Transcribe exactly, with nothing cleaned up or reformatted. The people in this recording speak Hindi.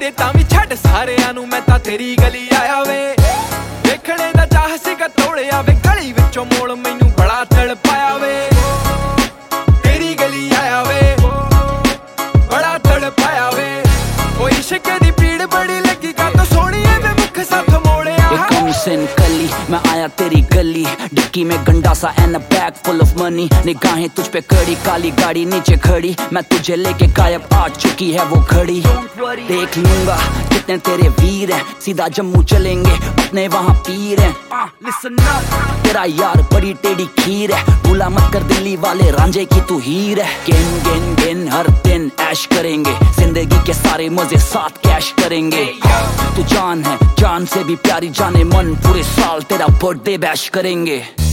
जाइए तावी छड़ सारियां नू मैं तां तेरी गली आया वे देखने दा चाह सीगा तोड़िया वे गली विचों मोड़ मैनू बड़ा तड़पाया वे तेरी गली आया वे बड़ा तड़पाया वे ओ इश्क दी पीड़ बड़ी लगी का तो सोहणिए वे मुख साथ मोड़िया कली मैं आया तेरी गली डिक्की में गंडा सा and a bag full of money निगाहें तुझ पे कड़ी काली गाड़ी नीचे खड़ी मैं तुझे लेके गायब आ चुकी है वो घड़ी देख लूंगा कितने तेरे वीर हैं सीधा जम्मू चलेंगे अपने वहाँ पीर हैं लिसन अप तेरा यार बड़ी टेढ़ी खीर है भूला मत कर दिल्ली वाले रांझे की तू हीर है गिन गिन गिन हर दिन ऐश करेंगे जिंदगी के सारे मजे साथ कैश करेंगे तू जान है जान से भी प्यारी जाने मन पूरे साल तेरा बर्थडे बैश करेंगे।